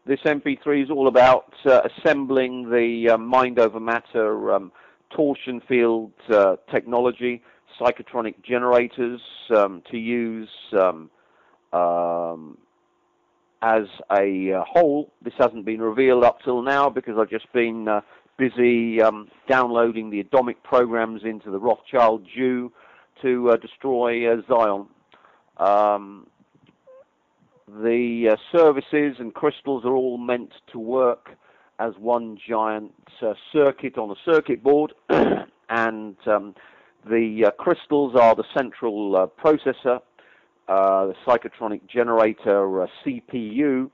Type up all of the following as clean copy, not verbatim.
This MP3 is all about assembling the mind over matter torsion field technology, psychotronic generators to use as a whole. This hasn't been revealed up till now because I've just been busy downloading the atomic programs into the Rothschild Jew to destroy Zion. The services and crystals are all meant to work as one giant circuit on a circuit board, and the crystals are the central processor, the psychotronic generator CPU.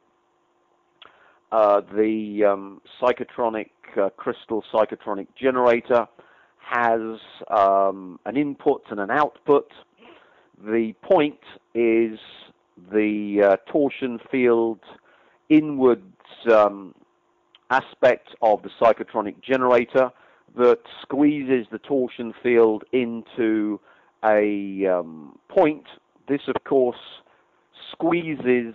The psychotronic crystal psychotronic generator has an input and an output. The point is the torsion field inwards aspect of the psychotronic generator that squeezes the torsion field into a point. This, of course, squeezes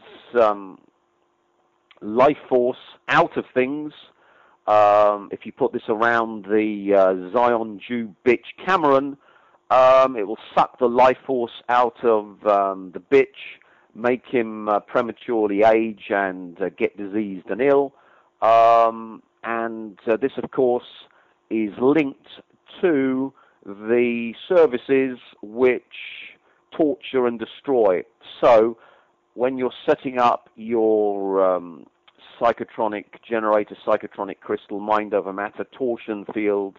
life force out of things. If you put this around the Zion Jew bitch Cameron, it will suck the life force out of the bitch, make him prematurely age and get diseased and ill. And this, of course, is linked to the services which torture and destroy. So when you're setting up your psychotronic generator, psychotronic crystal, mind over matter, torsion field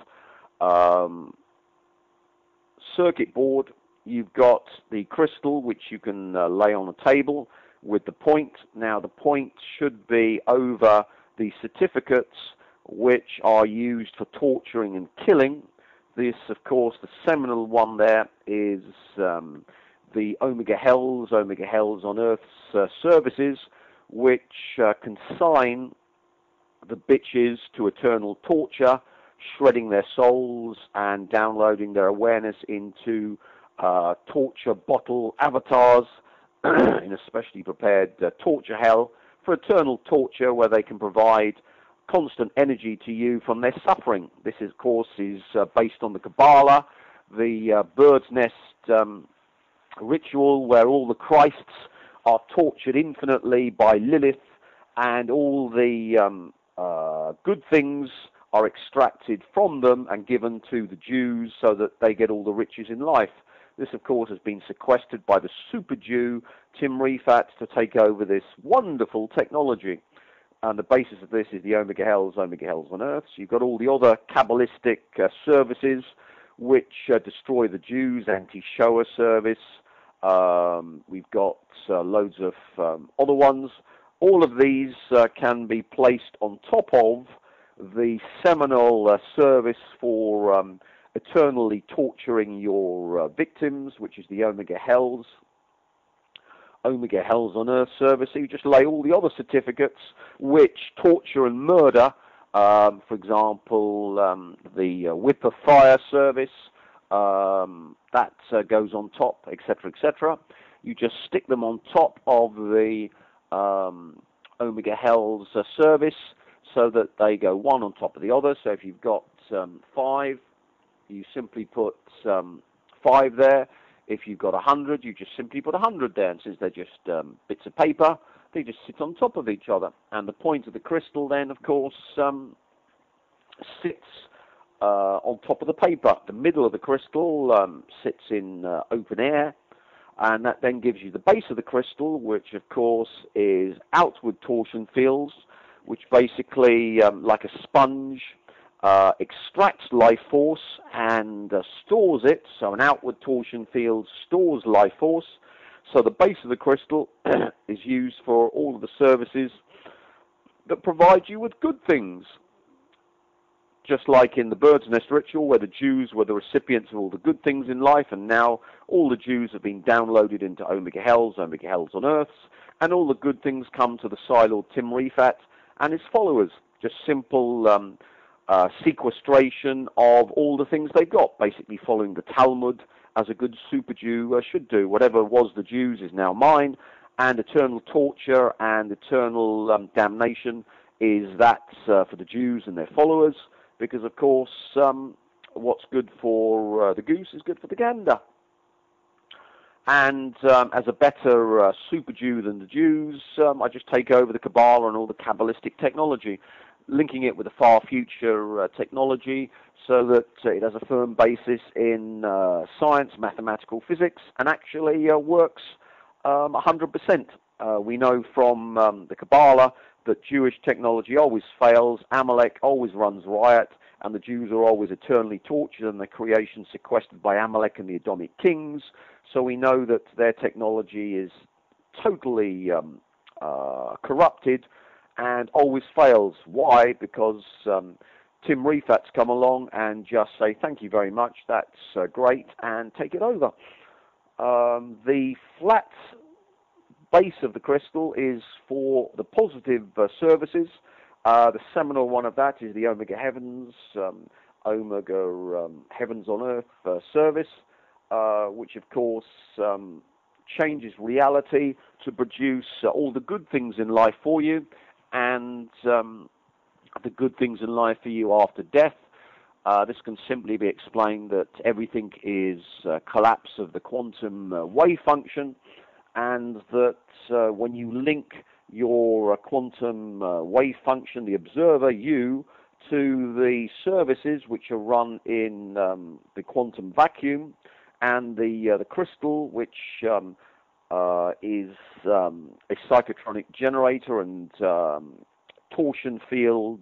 circuit board, you've got the crystal which you can lay on a table with the point. Now the point should be over the certificates which are used for torturing and killing. This, of course, the seminal one there is the Omega Hells on Earth's services, which consign the bitches to eternal torture, shredding their souls and downloading their awareness into torture bottle avatars in a specially prepared torture hell for eternal torture, where they can provide constant energy to you from their suffering. This, of course, is based on the Kabbalah, the bird's nest ritual, where all the Christs are tortured infinitely by Lilith, and all the good things are extracted from them and given to the Jews so that they get all the riches in life. This, of course, has been sequestered by the super Jew, Tim Rifat, to take over this wonderful technology. And the basis of this is the Omega Hells on Earth. So you've got all the other Kabbalistic services which destroy the Jews, anti-Shoah service. We've got loads of other ones. All of these can be placed on top of the seminal service for eternally torturing your victims, which is the Omega Hells on Earth service. So you just lay all the other certificates which torture and murder, for example, the Whip of Fire service, that goes on top, etc., etc. You just stick them on top of the Omega Hells service so that they go one on top of the other. So if you've got 5, you simply put 5 there. If you've got 100, you just simply put 100 there. And since they're just bits of paper, they just sit on top of each other. And the point of the crystal then, of course, sits on top of the paper. The middle of the crystal sits in open air, and that then gives you the base of the crystal, which, of course, is outward torsion fields, which basically, like a sponge, extracts life force and stores it. So an outward torsion field stores life force. So the base of the crystal is used for all of the services that provide you with good things. Just like in the bird's nest ritual, where the Jews were the recipients of all the good things in life, and now all the Jews have been downloaded into Omega Hells on Earths, and all the good things come to the Psylord Tim Rifat and his followers. Just simple sequestration of all the things they've got, basically following the Talmud as a good super Jew should do. Whatever was the Jews is now mine, and eternal torture and eternal damnation is that for the Jews and their followers, because of course what's good for the goose is good for the gander. And as a better super Jew than the Jews, I just take over the Kabbalah and all the Kabbalistic technology, linking it with the far future technology so that it has a firm basis in science, mathematical physics, and actually works 100%. We know from the Kabbalah that Jewish technology always fails, Amalek always runs riot, and the Jews are always eternally tortured and the creation sequestered by Amalek and the Edomic kings. So we know that their technology is totally corrupted and always fails. Why? Because Tim Rifat's come along and just say, thank you very much, that's great, and take it over. The flat base of the crystal is for the positive services. The seminal one of that is the Omega Heavens, Omega Heavens on Earth service, which of course changes reality to produce all the good things in life for you, and the good things in life for you after death. This can simply be explained that everything is collapse of the quantum wave function, and that when you link your quantum wave function, the observer, you, to the services which are run in the quantum vacuum, and the crystal, which is a psychotronic generator and torsion field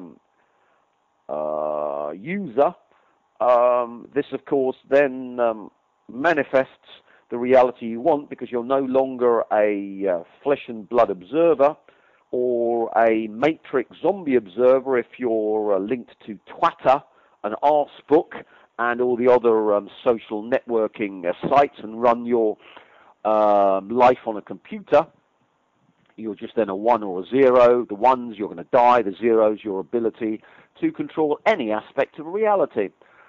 user, this of course then manifests the reality you want, because you're no longer a flesh and blood observer or a matrix zombie observer if you're linked to Twitter and Arsebook and all the other social networking sites and run your life on a computer. You're just then a 1 or a 0. The 1's, you're going to die. The 0's, your ability to control any aspect of reality.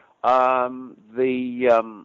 The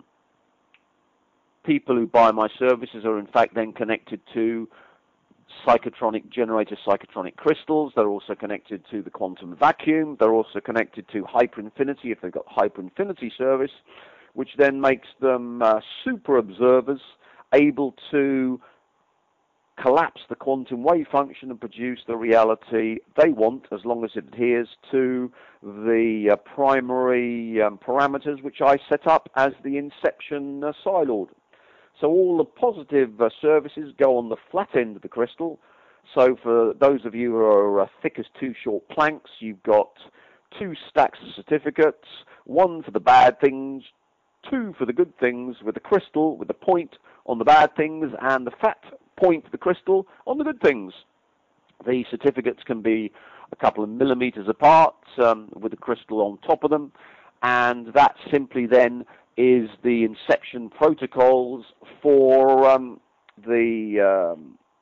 people who buy my services are in fact then connected to psychotronic generator, psychotronic crystals. They're also connected to the quantum vacuum. They're also connected to hyperinfinity if they've got hyperinfinity service, which then makes them super observers, able to collapse the quantum wave function and produce the reality they want, as long as it adheres to the primary parameters which I set up as the Inception Psi-Lord. So all the positive services go on the flat end of the crystal. So for those of you who are thick as 2 short planks, you've got 2 stacks of certificates, 1 for the bad things, 2 for the good things, with the crystal, with the point on the bad things, and the fat point of the crystal on the good things. The certificates can be a couple of millimeters apart, with the crystal on top of them, and that simply then is the Inception protocols for the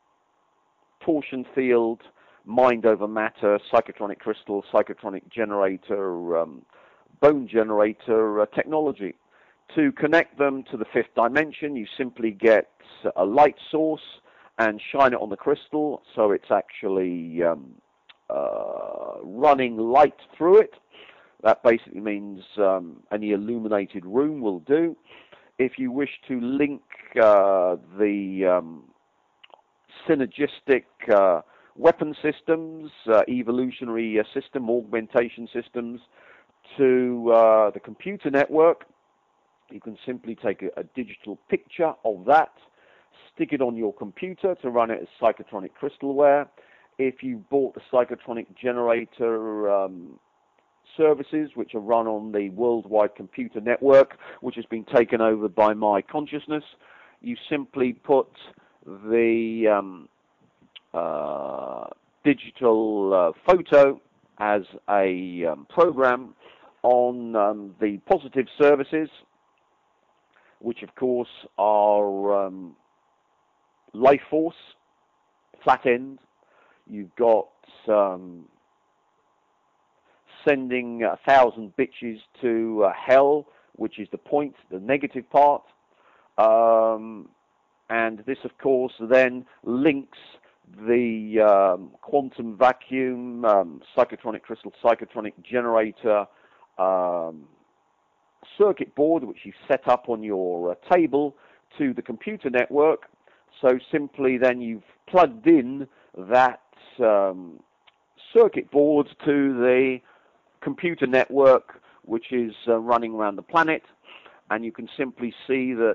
torsion field, mind over matter, psychotronic crystal, psychotronic generator, bone generator technology. To connect them to the 5th dimension, you simply get a light source and shine it on the crystal, so it's actually running light through it. That basically means any illuminated room will do. If you wish to link the synergistic weapon systems, evolutionary system, augmentation systems to the computer network, you can simply take a digital picture of that, stick it on your computer to run it as psychotronic crystalware. If you bought the psychotronic generator services, which are run on the worldwide computer network, which has been taken over by my consciousness, you simply put the digital photo as a program on the positive services, which of course are life force, flat end. You've got sending 1,000 bitches to hell, which is the point, the negative part. and this, of course, then links the quantum vacuum, psychotronic crystal, psychotronic generator circuit board, which you set up on your table, to the computer network. So simply then you've plugged in that circuit board to the computer network, which is running around the planet, and you can simply see that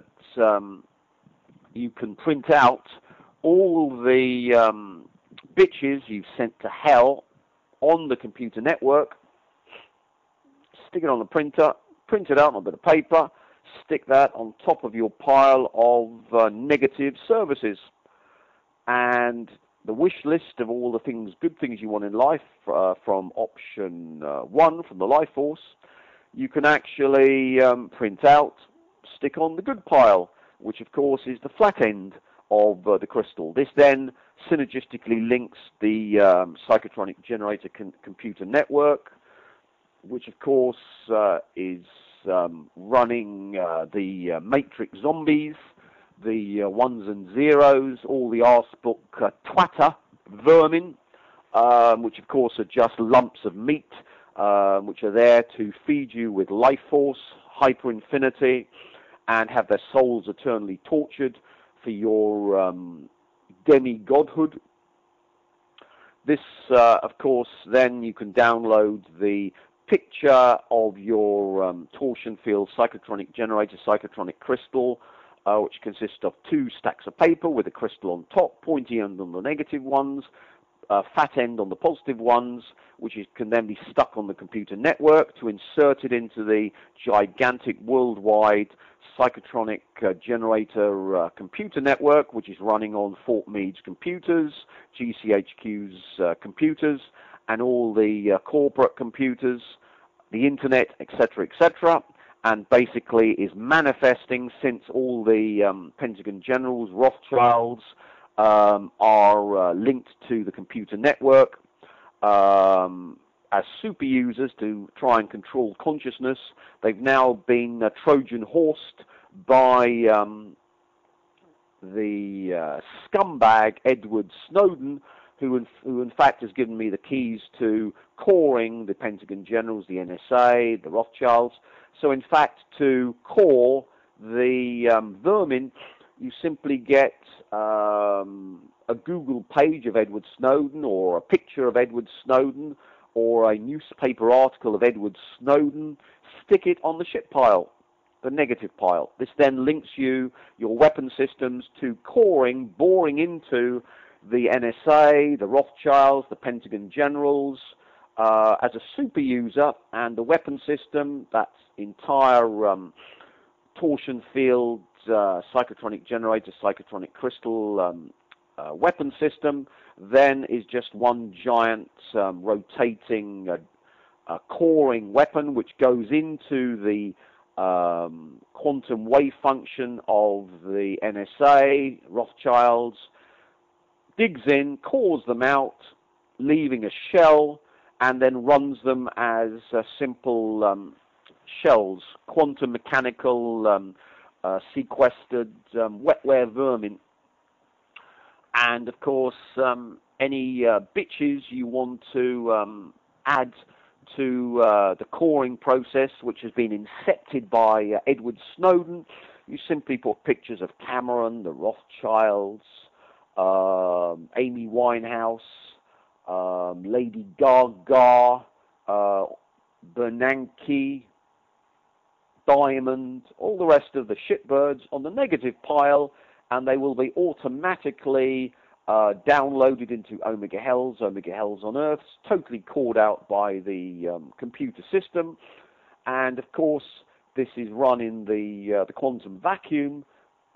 you can print out all the bitches you've sent to hell on the computer network, stick it on the printer, print it out on a bit of paper, stick that on top of your pile of negative services. And the wish list of all the things, good things you want in life, from option 1, from the life force, you can actually print out, stick on the good pile, which of course is the flat end of the crystal. This then synergistically links the psychotronic generator computer network, which of course is running the matrix zombies, the ones and zeros, all the arsebook twatter vermin, which of course are just lumps of meat, which are there to feed you with life force, hyper infinity, and have their souls eternally tortured for your demi-godhood. This, of course, then you can download the picture of your torsion field psychotronic generator, psychotronic crystal, which consists of 2 stacks of paper with a crystal on top, pointy end on the negative ones, fat end on the positive ones, which can then be stuck on the computer network to insert it into the gigantic worldwide psychotronic generator computer network, which is running on Fort Meade's computers, GCHQ's computers, and all the corporate computers, the internet, etc., etc., and basically is manifesting, since all the Pentagon generals, Rothschilds, are linked to the computer network as super users to try and control consciousness. They've now been Trojan horsed by the scumbag Edward Snowden, who in fact has given me the keys to coring the Pentagon generals, the NSA, the Rothschilds. So in fact, to core the vermin, you simply get a Google page of Edward Snowden, or a picture of Edward Snowden, or a newspaper article of Edward Snowden, stick it on the shit pile, the negative pile. This then links your weapon systems to coring, boring into the NSA, the Rothschilds, the Pentagon generals, as a super user, and the weapon system, that entire torsion field, psychotronic generator, psychotronic crystal weapon system, then is just one giant rotating coring weapon, which goes into the quantum wave function of the NSA, Rothschilds, digs in, cores them out, leaving a shell, and then runs them as simple shells, quantum mechanical sequestered wetware vermin. And of course, any bitches you want to add to the coring process, which has been incepted by Edward Snowden, you simply put pictures of Cameron, the Rothschilds, Amy Winehouse, Lady Gaga, Bernanke, Diamond, all the rest of the shitbirds on the negative pile, and they will be automatically downloaded into Omega Hells on Earth, totally called out by the computer system. And of course, this is run in the quantum vacuum,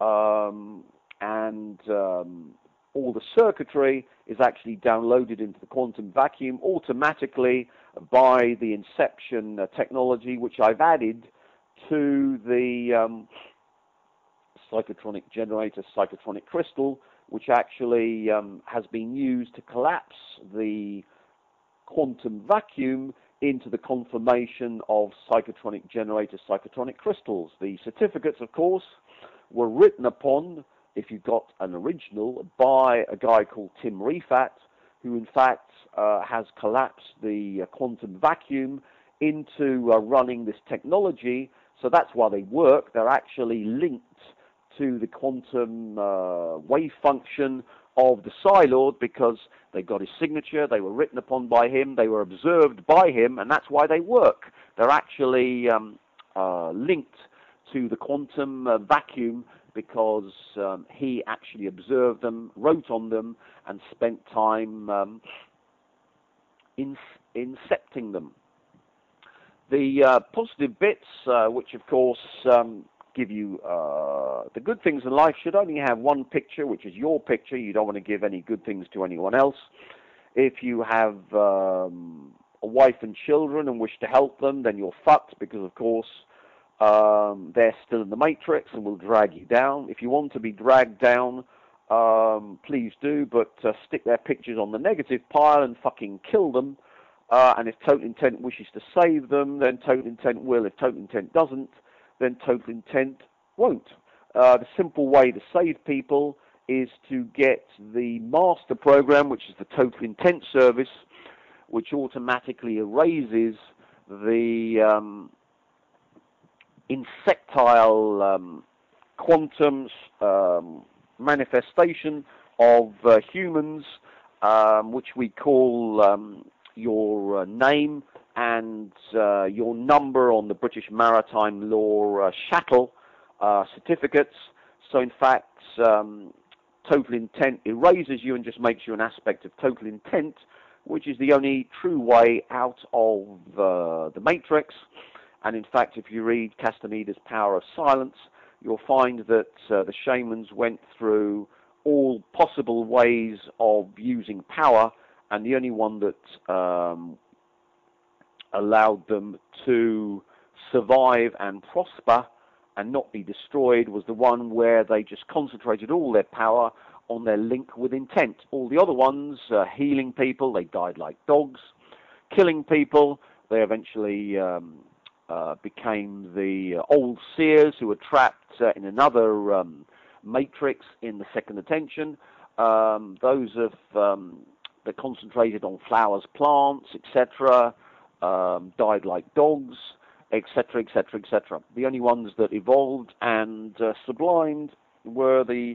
and all the circuitry is actually downloaded into the quantum vacuum automatically by the Inception technology, which I've added to the psychotronic generator, psychotronic crystal, which actually has been used to collapse the quantum vacuum into the conformation of psychotronic generator, psychotronic crystals. The certificates, of course, were written upon if you've got an original by a guy called Tim Rifat, who in fact has collapsed the quantum vacuum into running this technology. So that's why they work. They're actually linked to the quantum wave function of the Psi-Lord because they got his signature, they were written upon by him, they were observed by him, and that's why they work. They're actually linked to the quantum vacuum because he actually observed them, wrote on them, and spent time incepting them. The positive bits, which of course give you the good things in life, should only have one picture, which is your picture. You don't want to give any good things to anyone else. If you have a wife and children and wish to help them, then you're fucked because, of course, they're still in the matrix and will drag you down. If you want to be dragged down, please do, but stick their pictures on the negative pile and fucking kill them. And if Total Intent wishes to save them, then Total Intent will. If Total Intent doesn't, then Total Intent won't. The simple way to save people is to get the master program, which is the Total Intent service, which automatically erases the insectile quantum manifestation of humans, which we call your name and your number on the British Maritime Law chattel certificates. So in fact, Total Intent erases you and just makes you an aspect of Total Intent, which is the only true way out of the Matrix. And in fact, if you read Castaneda's Power of Silence, you'll find that the shamans went through all possible ways of using power, and the only one that allowed them to survive and prosper and not be destroyed was the one where they just concentrated all their power on their link with intent. All the other ones, healing people, they died like dogs. Killing people, they eventually became the old seers who were trapped in another matrix in the second attention. Those that concentrated on flowers, plants, etc., died like dogs, etc., etc., etc. The only ones that evolved and sublimed were the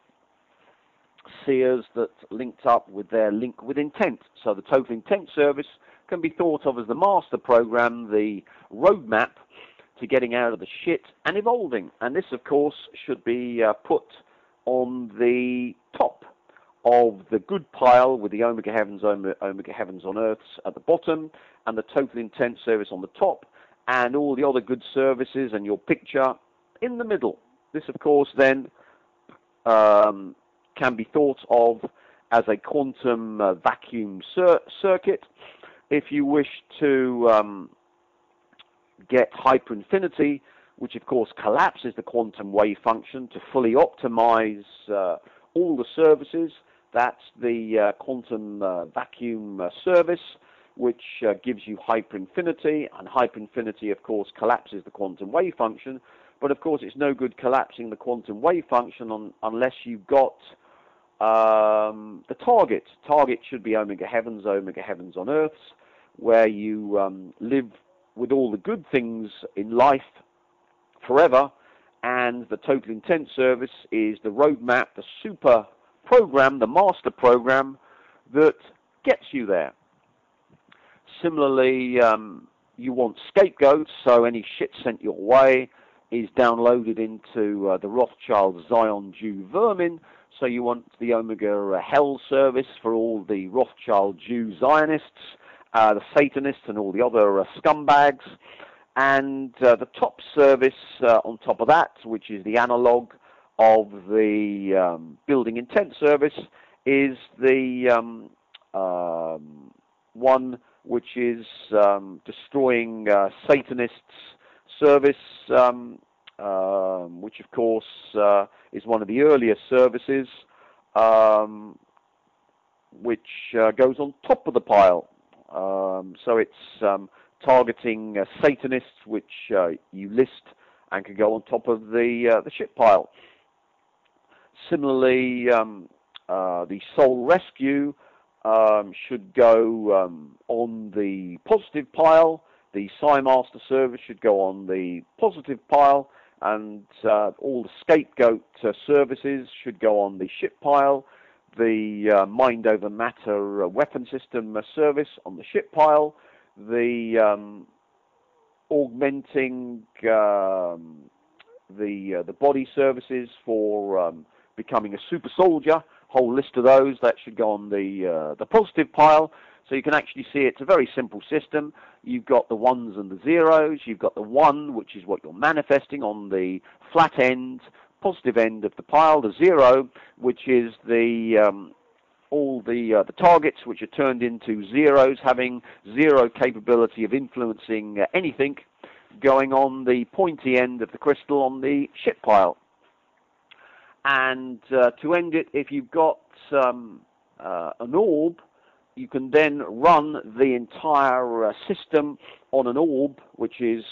seers that linked up with their link with intent. So the Total Intent service can be thought of as the master program, the roadmap to getting out of the shit and evolving. And this, of course, should be put on the top of the good pile with the Omega Heavens, Omega Heavens on Earths at the bottom, and the Total Intent service on the top, and all the other good services and your picture in the middle. This, of course, then can be thought of as a quantum vacuum circuit. If you wish to get hyperinfinity, which of course collapses the quantum wave function to fully optimize all the services, that's the quantum vacuum service, which gives you hyperinfinity, and hyperinfinity of course collapses the quantum wave function, but of course it's no good collapsing the quantum wave function unless you've got the target. Target should be Omega Heavens on Earths, where you live with all the good things in life forever, and the Total Intent service is the roadmap, the super program, the master program that gets you there. Similarly, you want scapegoats, so any shit sent your way is downloaded into the Rothschild Zion Jew vermin. So you want the Omega Hell service for all the Rothschild Jew Zionists, the Satanists and all the other scumbags. And the top service on top of that, which is the analog of the Building Intent service, is the one which is destroying Satanists service, which of course is one of the earlier services, which goes on top of the pile. So it's targeting Satanists, which you list and can go on top of the shit pile. Similarly, the Soul Rescue should go on the positive pile. The SciMaster service should go on the positive pile, and all the Scapegoat services should go on the ship pile. The Mind Over Matter weapon system service on the ship pile. The augmenting the body services for becoming a super soldier, whole list of those, that should go on the positive pile. So you can actually see it's a very simple system. You've got the ones and the zeros. You've got the one, which is what you're manifesting on the flat end, positive end of the pile. The zero, which is all the targets which are turned into zeros, having zero capability of influencing anything, going on the pointy end of the crystal on the ship pile. And to end it, if you've got an orb, you can then run the entire system on an orb, which is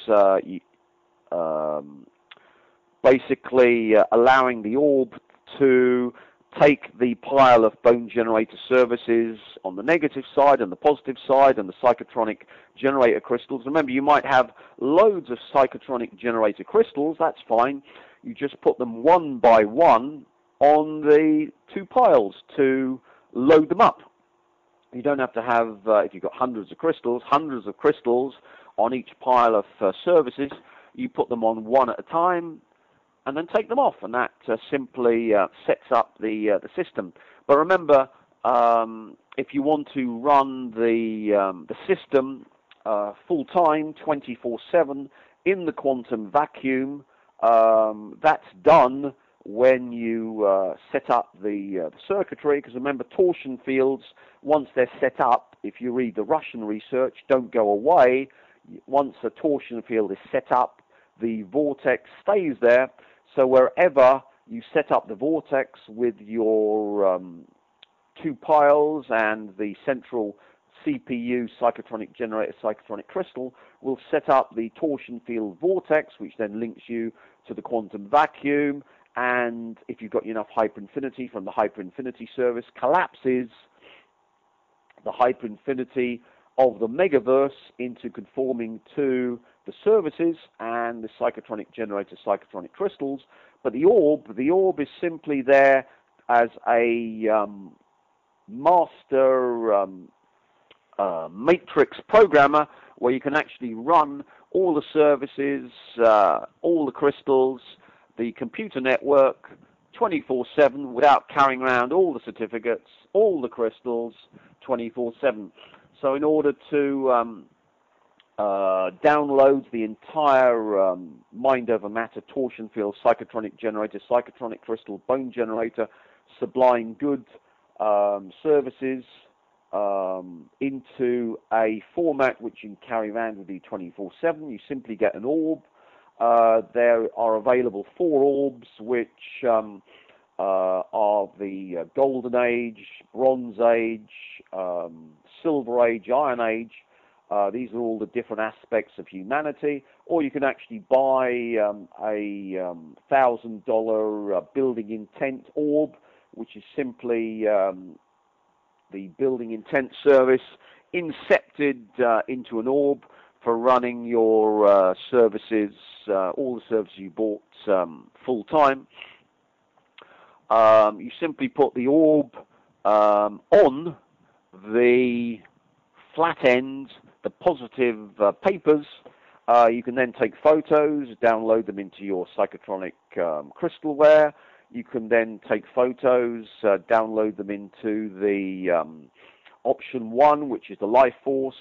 basically allowing the orb to take the pile of bone generator services on the negative side and the positive side and the psychotronic generator crystals. Remember, you might have loads of psychotronic generator crystals. That's fine. You just put them one by one on the two piles to load them up. You don't have to have, if you've got hundreds of crystals on each pile of services. You put them on one at a time and then take them off, and that simply sets up the system. But remember, if you want to run the system full-time, 24/7, in the quantum vacuum, that's done when you set up the circuitry, because remember, torsion fields, once they're set up, if you read the Russian research, don't go away. Once a torsion field is set up, the vortex stays there. So wherever you set up the vortex with your two piles and the central CPU psychotronic generator psychotronic crystal will set up the torsion field vortex, which then links you to the quantum vacuum. And if you've got enough hyperinfinity from the hyperinfinity service, collapses the hyperinfinity of the megaverse into conforming to the services and the psychotronic generator psychotronic crystals. But the orb is simply there as a master matrix programmer, where you can actually run all the services, all the crystals, the computer network 24/7 without carrying around all the certificates, all the crystals 24/7. So in order to download the entire Mind Over Matter torsion field psychotronic generator psychotronic crystal bone generator sublime good services into a format which you can carry around with you 24/7, you simply get an orb. There are available 4 orbs, which are the Golden Age, Bronze Age, Silver Age, Iron Age. These are all the different aspects of humanity. Or you can actually buy a $1,000 building intent orb, which is simply the building intent service incepted into an orb for running your services, all the services you bought full time. You simply put the orb on the flat end, the positive papers. You can then take photos, download them into your psychotronic crystalware. You can then take photos, download them into the option 1, which is the life force,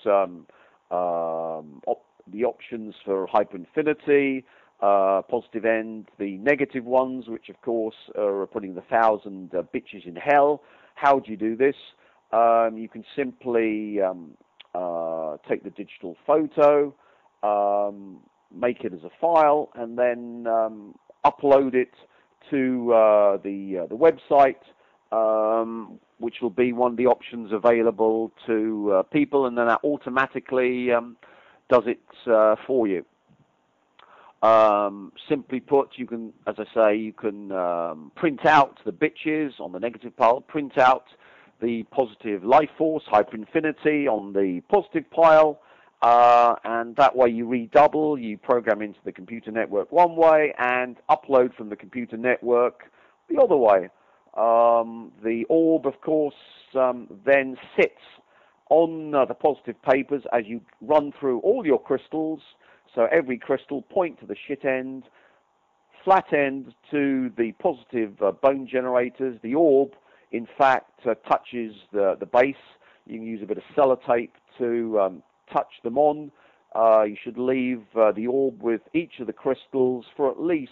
the options for hyperinfinity, positive end, the negative ones, which of course are putting the 1,000 bitches in hell. How do you do this? You can simply take the digital photo, make it as a file, and then upload it to the website, which will be one of the options available to people, and then that automatically does it for you. Simply put, you can, as I say, you can print out the bitches on the negative pile, print out the positive life force, hyperinfinity, on the positive pile, and that way you redouble, you program into the computer network one way and upload from the computer network the other way. The orb, of course, then sits on the positive papers as you run through all your crystals. So every crystal point to the shit end, flat end to the positive bone generators. The orb, in fact, touches the base. You can use a bit of sellotape to touch them on. You should leave the orb with each of the crystals for at least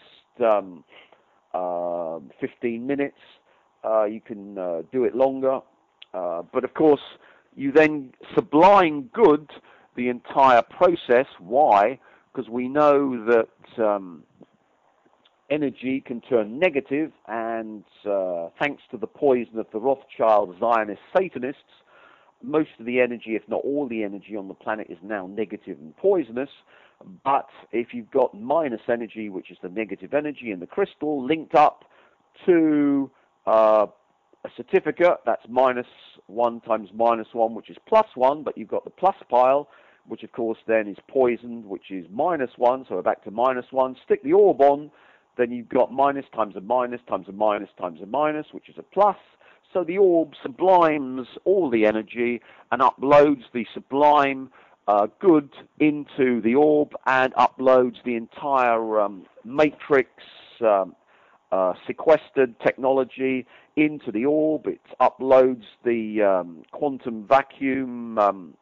15 minutes. You can do it longer. But of course, you then sublime good the entire process. Why? Because we know that energy can turn negative, and thanks to the poison of the Rothschild Zionist Satanists, most of the energy, if not all the energy on the planet, is now negative and poisonous. But if you've got minus energy, which is the negative energy in the crystal, linked up to a certificate, that's -1 times -1, which is +1, but you've got the plus pile, which of course then is poisoned, which is -1, so we're back to -1. Stick the orb on, then you've got minus times a minus times a minus times a minus, which is a plus. So the orb sublimes all the energy and uploads the sublime good into the orb and uploads the entire matrix sequestered technology into the orb. It uploads the quantum vacuum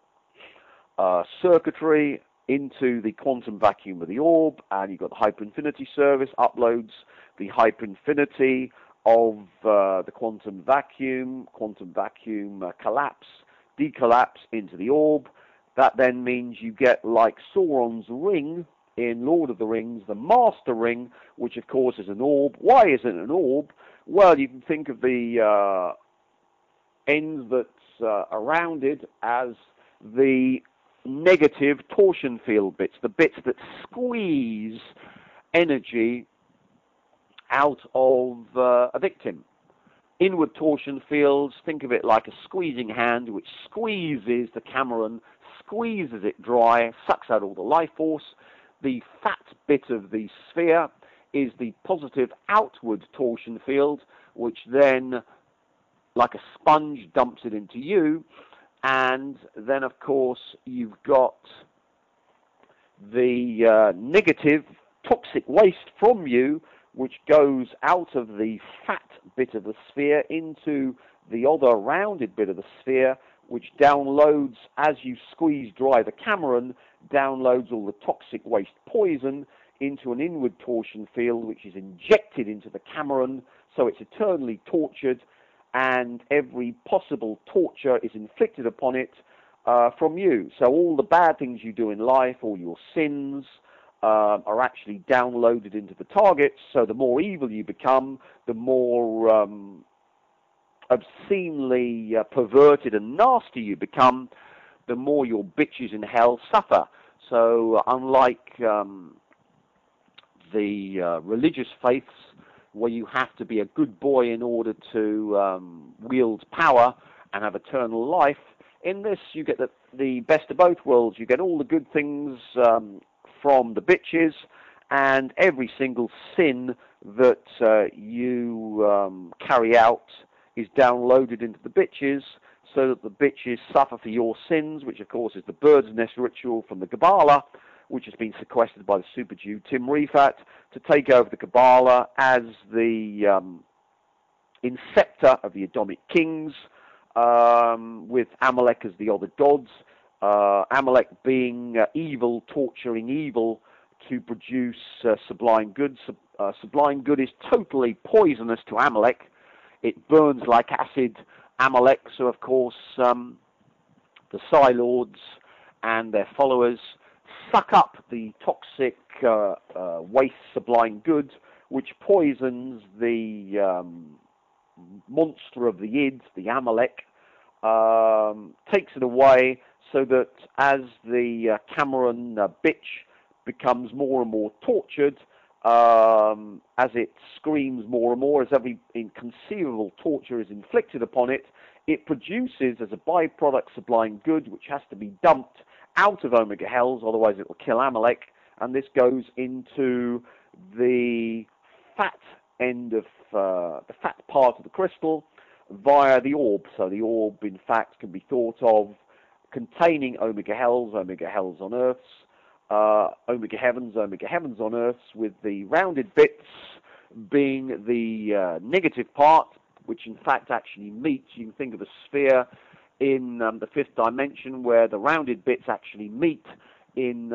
circuitry into the quantum vacuum of the orb, and you've got the hyperinfinity service, uploads the hyperinfinity of the quantum vacuum collapse, decollapse into the orb. That then means you get, like Sauron's ring in Lord of the Rings, the Master Ring, which of course is an orb. Why is it an orb? Well, you can think of the ends that's around it as the negative torsion field bits, the bits that squeeze energy out of a victim. Inward torsion fields, think of it like a squeezing hand which squeezes the Cameron, squeezes it dry, sucks out all the life force. The fat bit of the sphere is the positive outward torsion field, which then, like a sponge, dumps it into you. And then, of course, you've got the negative toxic waste from you, which goes out of the fat bit of the sphere into the other rounded bit of the sphere, which downloads, as you squeeze dry the Cameron, downloads all the toxic waste poison into an inward torsion field, which is injected into the Cameron, so it's eternally tortured, and every possible torture is inflicted upon it from you. So all the bad things you do in life, all your sins, are actually downloaded into the targets. So the more evil you become, the more obscenely perverted and nasty you become, the more your bitches in hell suffer. So unlike the religious faiths, where you have to be a good boy in order to wield power and have eternal life, in this you get the best of both worlds. You get all the good things from the bitches, and every single sin that you carry out is downloaded into the bitches, so that the bitches suffer for your sins, which of course is the bird's nest ritual from the Kabbalah, which has been sequestered by the super Jew Tim Rifat to take over the Kabbalah as the inceptor of the Adamic kings, with Amalek as the other gods. Amalek being evil, torturing evil to produce sublime good. Sublime good is totally poisonous to Amalek. It burns like acid. Amalek, so of course the Psi Lords and their followers suck up the toxic waste sublime good, which poisons the monster of the Yid, the Amalek, takes it away, so that as the Cameron bitch becomes more and more tortured as it screams more and more, as every inconceivable torture is inflicted upon it. It produces, as a byproduct, sublime good, which has to be dumped out of Omega Hells, otherwise it will kill Amalek, and this goes into the fat end of the fat part of the crystal via the orb. So the orb, in fact, can be thought of containing Omega Hells on Earths, Omega Heavens on Earths, with the rounded bits being the negative part, which in fact actually meets. You can think of a sphere in the fifth dimension where the rounded bits actually meet in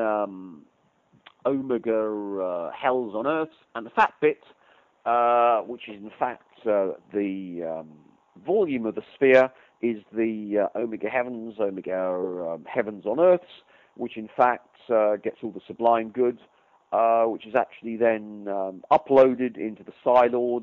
Omega Hells on Earths, and the fat bit, which is in fact the volume of the sphere, is the Omega Heavens on Earths, which in fact gets all the sublime good, which is actually then uploaded into the Psi Lords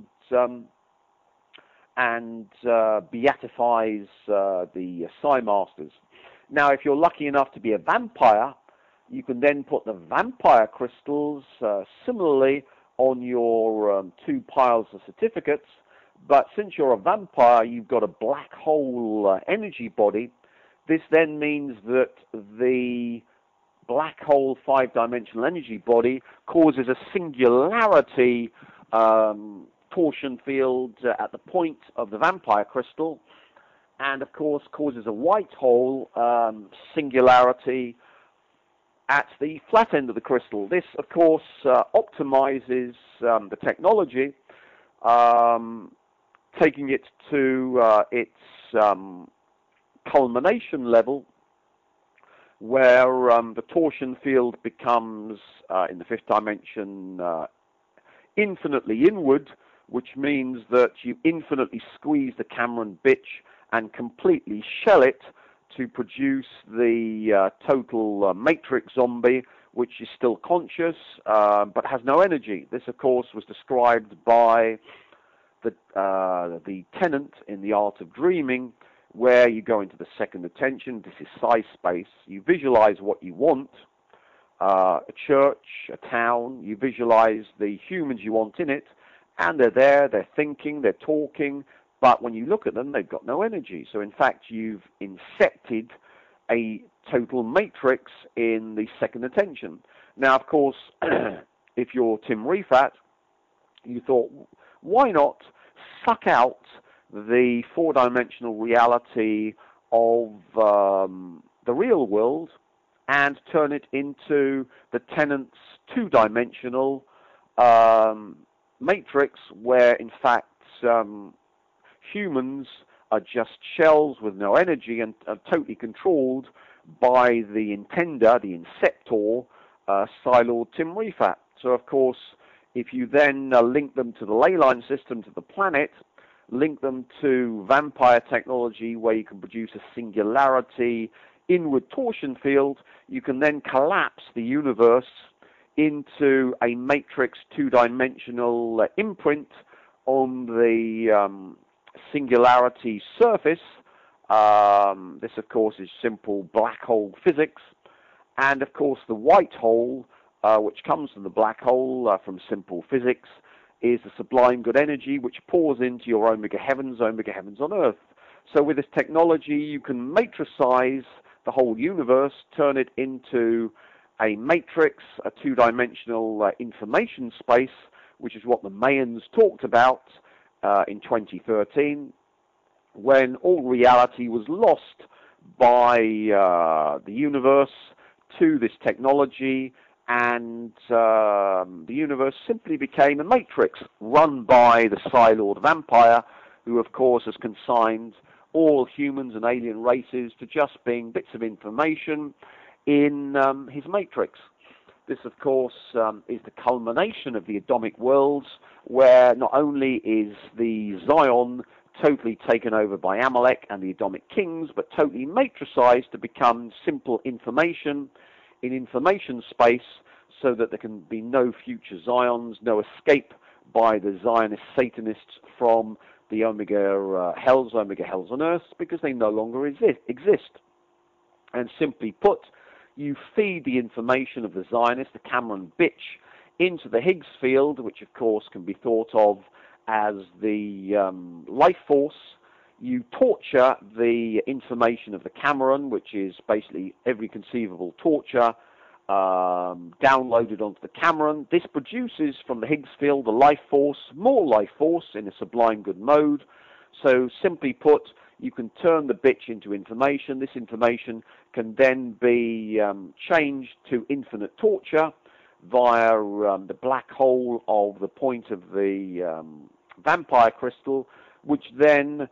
and beatifies the Psi Masters. Now, if you're lucky enough to be a vampire, you can then put the vampire crystals similarly on your 2 piles of certificates. But since you're a vampire, you've got a black hole energy body. This then means that the black hole 5-dimensional energy body causes a singularity torsion field at the point of the vampire crystal, and of course causes a white hole singularity at the flat end of the crystal. This, of course, optimizes the technology, taking it to its culmination level, where the torsion field becomes, in the fifth dimension, infinitely inward, which means that you infinitely squeeze the Cameron bitch and completely shell it to produce the total matrix zombie, which is still conscious but has no energy. This, of course, was described by the Tenant in The Art of Dreaming, where you go into the second attention. This is psi space. You visualize what you want, a church, a town. You visualize the humans you want in it, and they're there, they're thinking, they're talking, but when you look at them, they've got no energy. So in fact, you've incepted a total matrix in the second attention. Now, of course, if you're Tim Refat, you thought, why not suck out the 4-dimensional reality of the real world and turn it into the Tenant's 2-dimensional matrix, where in fact humans are just shells with no energy and are totally controlled by the intender, the inceptor, Psi Lord Tim Refat. So of course, if you then link them to the ley line system, to the planet, link them to vampire technology where you can produce a singularity inward torsion field, you can then collapse the universe into a matrix 2-dimensional imprint on the singularity surface. This, of course, is simple black hole physics. And, of course, the white hole, which comes from the black hole from simple physics, is the sublime good energy which pours into your Omega Heavens on Earth. So with this technology, you can matricize the whole universe, turn it into a matrix, a 2-dimensional information space, which is what the Mayans talked about in 2013, when all reality was lost by the universe to this technology, and the universe simply became a matrix run by the Psi Lord Vampire, who of course has consigned all humans and alien races to just being bits of information in his matrix. This, of course, is the culmination of the Adamic worlds, where not only is the Zion totally taken over by Amalek and the Adamic kings, but totally matricized to become simple information in information space, so that there can be no future Zions, no escape by the Zionist Satanists from the Omega Hells on Earth, because they no longer exist. And simply put, you feed the information of the Zionist, the Cameron bitch, into the Higgs field, which of course can be thought of as the life force. You torture the information of the Cameron, which is basically every conceivable torture, downloaded onto the Cameron. This produces from the Higgs field the life force, more life force in a sublime good mode. So simply put, you can turn the bitch into information. This information can then be changed to infinite torture via the black hole of the point of the vampire crystal, which then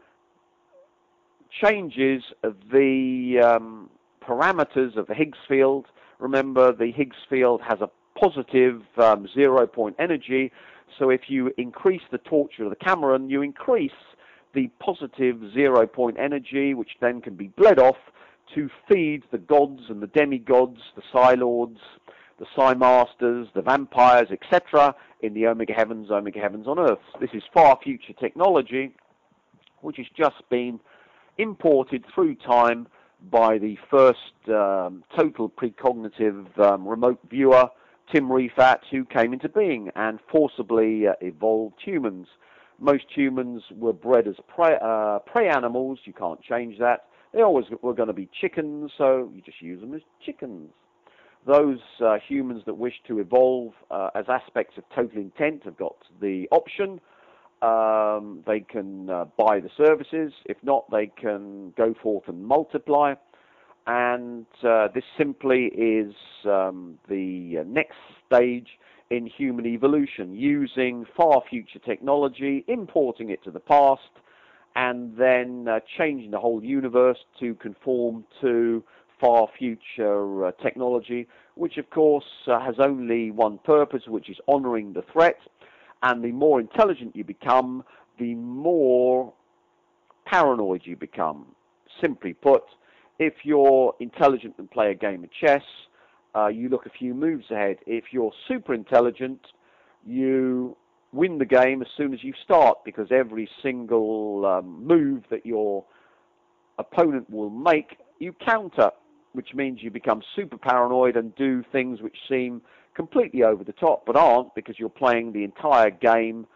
changes the parameters of the Higgs field. Remember, the Higgs field has a positive 0-point energy, so if you increase the torture of the Cameron, you increase the positive 0-point energy, which then can be bled off to feed the gods and the demigods, the Psi Lords, the Psi Masters, the vampires, etc., in the Omega Heavens on Earth. This is far future technology, which has just been imported through time by the first total precognitive remote viewer, Tim Rifat, who came into being and forcibly evolved humans. Most humans were bred as prey animals. You can't change that. They always were going to be chickens, so you just use them as chickens. Those humans that wish to evolve as aspects of total intent have got the option. They can buy the services. If not, they can go forth and multiply. And this simply is the next stage in human evolution, using far future technology, importing it to the past, and then changing the whole universe to conform to far future technology, which of course has only one purpose, which is honoring the threat. And the more intelligent you become, the more paranoid you become. Simply put, if you're intelligent and play a game of chess, you look a few moves ahead. If you're super intelligent, you win the game as soon as you start, because every single move that your opponent will make, you counter, which means you become super paranoid and do things which seem completely over the top, but aren't, because you're playing the entire game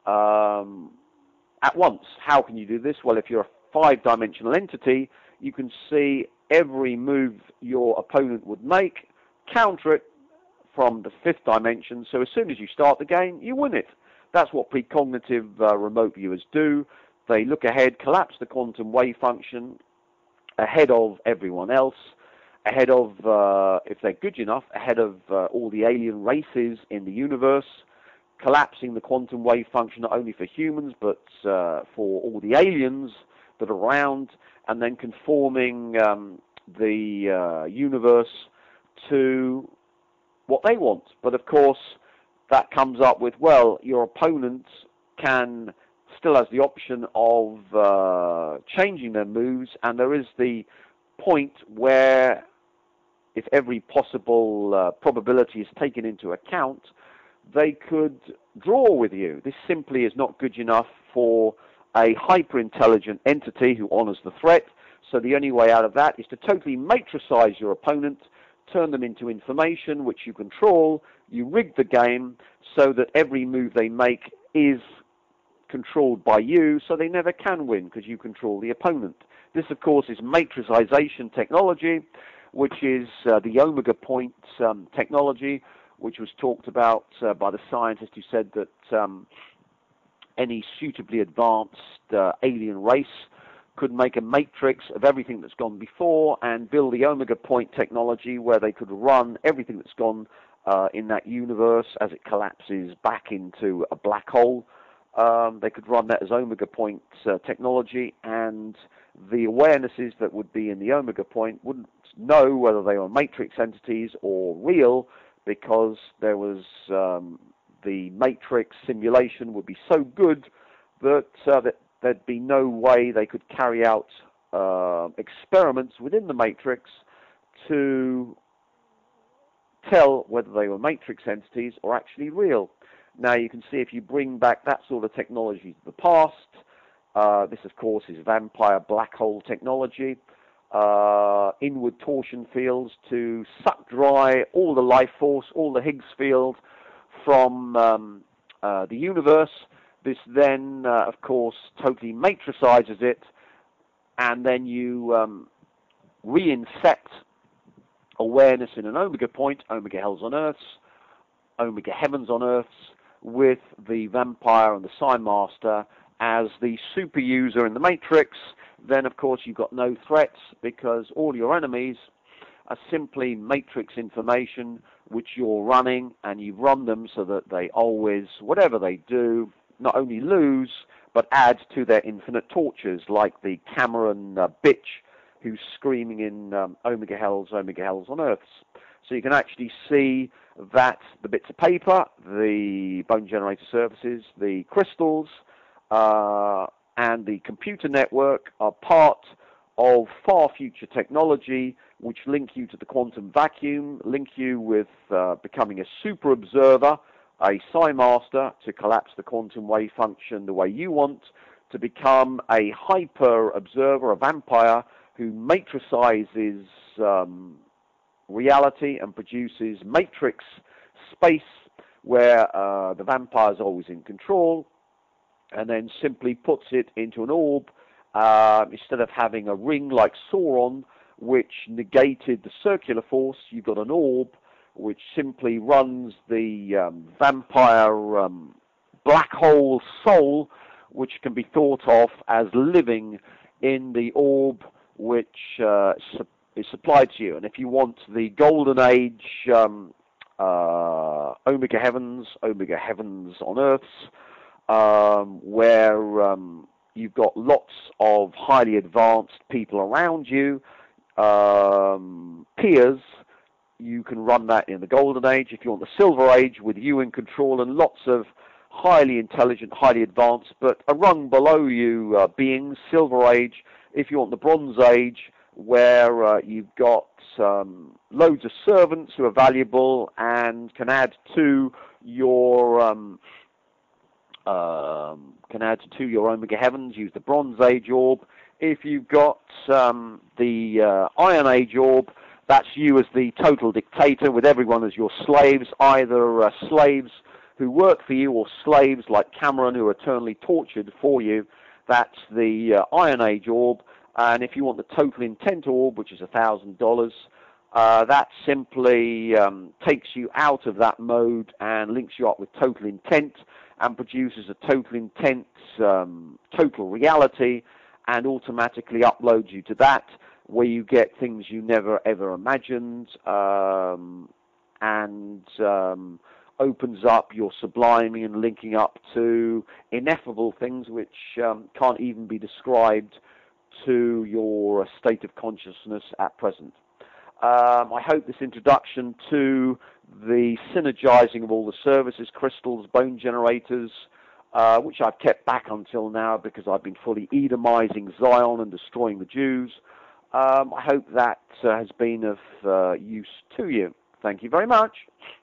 at once. How can you do this? Well, if you're a 5-dimensional entity, you can see every move your opponent would make, counter it from the 5th dimension, so as soon as you start the game, you win it. That's what precognitive remote viewers do. They look ahead, collapse the quantum wave function ahead of everyone else, ahead of, if they're good enough, ahead of all the alien races in the universe, collapsing the quantum wave function not only for humans, but for all the aliens that are around, and then conforming the universe to what they want. But of course, that comes up with, well, your opponent still has the option of changing their moves, and there is the point where, if every possible probability is taken into account, they could draw with you. This simply is not good enough for a hyper-intelligent entity who honors the threat. So the only way out of that is to totally matricize your opponent, turn them into information which you control. You rig the game so that every move they make is controlled by you, so they never can win because you control the opponent. This, of course, is matricization technology, which is the Omega Point technology, which was talked about by the scientist who said that any suitably advanced alien race could make a matrix of everything that's gone before and build the Omega Point technology where they could run everything that's gone in that universe as it collapses back into a black hole. They could run that as Omega Point technology, and the awarenesses that would be in the Omega Point wouldn't know whether they were matrix entities or real, because there was the matrix simulation would be so good that there'd be no way they could carry out experiments within the matrix to tell whether they were matrix entities or actually real. Now you can see, if you bring back that sort of technology to the past, this of course is vampire black hole technology. inward torsion fields to suck dry all the life force, all the Higgs field from the universe. This then, of course, totally matrixizes it, and then you reinsect awareness in an omega point, omega hells on earths, omega heavens on earths, with the vampire and the Psi Master as the super user in the matrix. Then, of course, you've got no threats, because all your enemies are simply matrix information which you're running, and you've run them so that they always, whatever they do, not only lose, but add to their infinite tortures, like the Cameron bitch who's screaming in omega hells on earths. So you can actually see that the bits of paper, the bone generator surfaces, the crystals, and the computer network are part of far future technology which link you to the quantum vacuum, link you with becoming a super observer, a Psi Master, to collapse the quantum wave function the way you want, to become a hyper observer, a vampire who matrixizes reality and produces matrix space where the vampire is always in control, and then simply puts it into an orb instead of having a ring like Sauron, which negated the circular force. You've got an orb which simply runs the vampire black hole soul, which can be thought of as living in the orb which is supplied to you. And if you want the golden age omega heavens on earths, where you've got lots of highly advanced people around you, peers, you can run that in the golden age. If you want the silver age, with you in control and lots of highly intelligent, highly advanced, but a rung below you beings, silver age. If you want the bronze age, where you've got loads of servants who are valuable and can add to your omega heavens, use the bronze age orb. If you've got the iron age orb, that's you as the total dictator, with everyone as your slaves, either slaves who work for you or slaves like Cameron who are eternally tortured for you. That's the iron age orb. And if you want the total intent orb, which is $1,000, that simply takes you out of that mode and links you up with total intent and produces a total intent total reality, and automatically uploads you to that, where you get things you never ever imagined, and opens up your subliming and linking up to ineffable things which can't even be described to your state of consciousness at present. I hope this introduction to the synergizing of all the services, crystals, bone generators, which I've kept back until now because I've been fully Edomizing Zion and destroying the Jews. I hope that has been of use to you. Thank you very much.